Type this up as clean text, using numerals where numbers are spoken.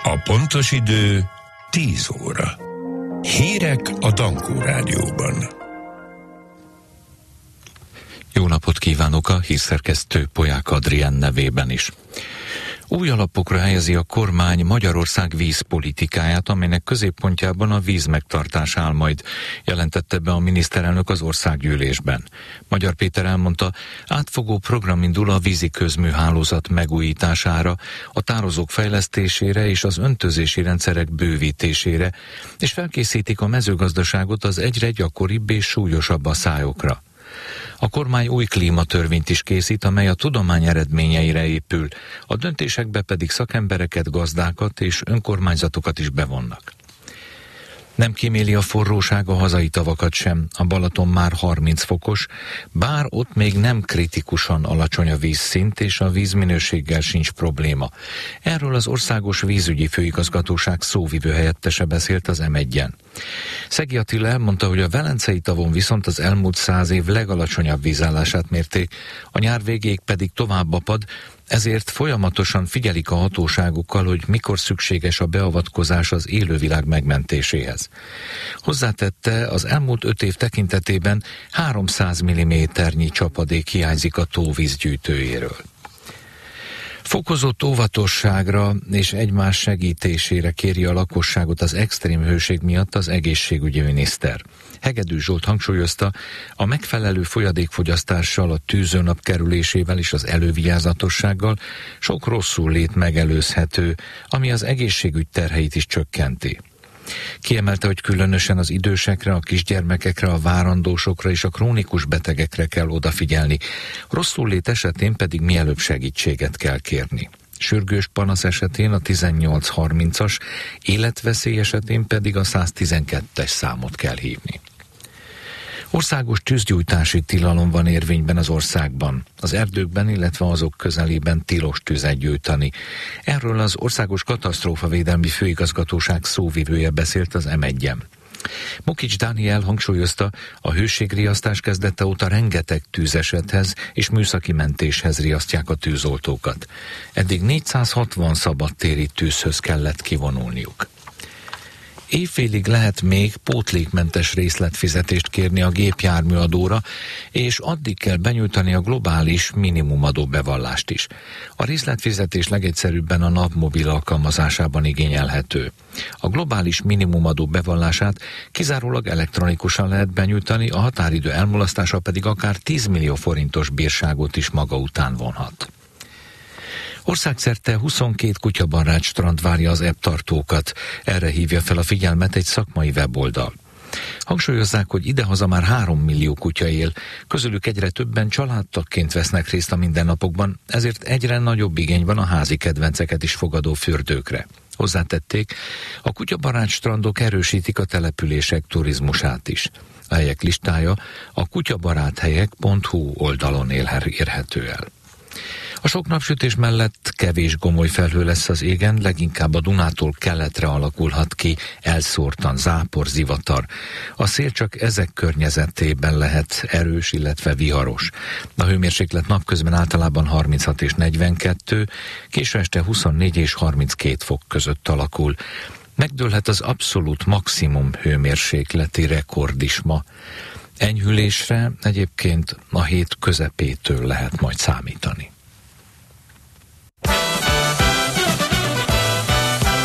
A pontos idő 10 óra. Hírek a Dankó Rádióban. Jó napot kívánok a hírszerkesztő Polyák Adrián nevében is. Új alapokra helyezi a kormány Magyarország vízpolitikáját, amelynek középpontjában a víz megtartás áll majd, jelentette be a miniszterelnök az országgyűlésben. Magyar Péter elmondta, átfogó program indul a vízi közműhálózat megújítására, a tározók fejlesztésére és az öntözési rendszerek bővítésére, és felkészítik a mezőgazdaságot az egyre gyakoribb és súlyosabb asszályokra. A kormány új klímatörvényt is készít, amely a tudomány eredményeire épül, a döntésekbe pedig szakembereket, gazdákat és önkormányzatokat is bevonnak. Nem kíméli a forróság a hazai tavakat sem, a Balaton már 30 fokos, bár ott még nem kritikusan alacsony a vízszint, és a vízminőséggel sincs probléma. Erről az Országos Vízügyi Főigazgatóság szóvivő helyettese beszélt az M1-en. Szegi Attila elmondta, hogy a Velencei tavon viszont az elmúlt 100 év legalacsonyabb vízállását mérték, a nyár végéig pedig tovább apad, ezért folyamatosan figyelik a hatóságokkal, hogy mikor szükséges a beavatkozás az élővilág megmentéséhez. Hozzátette, az elmúlt 5 év tekintetében 300 mm-nyi csapadék hiányzik a tóvíz gyűjtőjéről. Fokozott óvatosságra és egymás segítésére kéri a lakosságot az extrém hőség miatt az egészségügyi miniszter. Hegedű Zsolt hangsúlyozta, a megfelelő folyadékfogyasztással, a tűzőnap kerülésével és az elővigyázatossággal sok rosszul-lét megelőzhető, ami az egészségügy terheit is csökkenti. Kiemelte, hogy különösen az idősekre, a kisgyermekekre, a várandósokra és a krónikus betegekre kell odafigyelni, rosszul-lét esetén pedig mielőbb segítséget kell kérni. Sürgős panasz esetén a 1830-as, életveszély esetén pedig a 112-es számot kell hívni. Országos tűzgyújtási tilalom van érvényben az országban. Az erdőkben, illetve azok közelében tilos tüzet gyújtani. Erről az Országos Katasztrófavédelmi Főigazgatóság szóvivője beszélt az M1-en. Mokics Dániel hangsúlyozta, a hőségriasztás kezdete óta rengeteg tűzesethez és műszaki mentéshez riasztják a tűzoltókat. Eddig 460 szabadtéri tűzhöz kellett kivonulniuk. Évfélig lehet még pótlékmentes részletfizetést kérni a gépjárműadóra, és addig kell benyújtani a globális minimumadó bevallást is. A részletfizetés legegyszerűbben a napmobil alkalmazásában igényelhető. A globális minimumadó bevallását kizárólag elektronikusan lehet benyújtani, a határidő elmulasztása pedig akár 10 millió forintos bírságot is maga után vonhat. Országszerte 22 kutyabarát strand várja az ebbtartókat. Erre hívja fel a figyelmet egy szakmai weboldal. Hangsúlyozzák, hogy idehaza már 3 millió kutya él, közülük egyre többen családtagként vesznek részt a mindennapokban, ezért egyre nagyobb igény van a házi kedvenceket is fogadó fürdőkre. Hozzátették, a kutyabarát strandok erősítik a települések turizmusát is. A helyek listája a kutyabaráthelyek.hu oldalon érhető el. A sok napsütés mellett kevés gomoly felhő lesz az égen, leginkább a Dunától keletre alakulhat ki elszórtan zápor, zivatar. A szél csak ezek környezetében lehet erős, illetve viharos. A hőmérséklet napközben általában 36 és 42, késő este 24 és 32 fok között alakul. Megdőlhet az abszolút maximum hőmérsékleti rekord is ma. Enyhülésre egyébként a hét közepétől lehet majd számítani.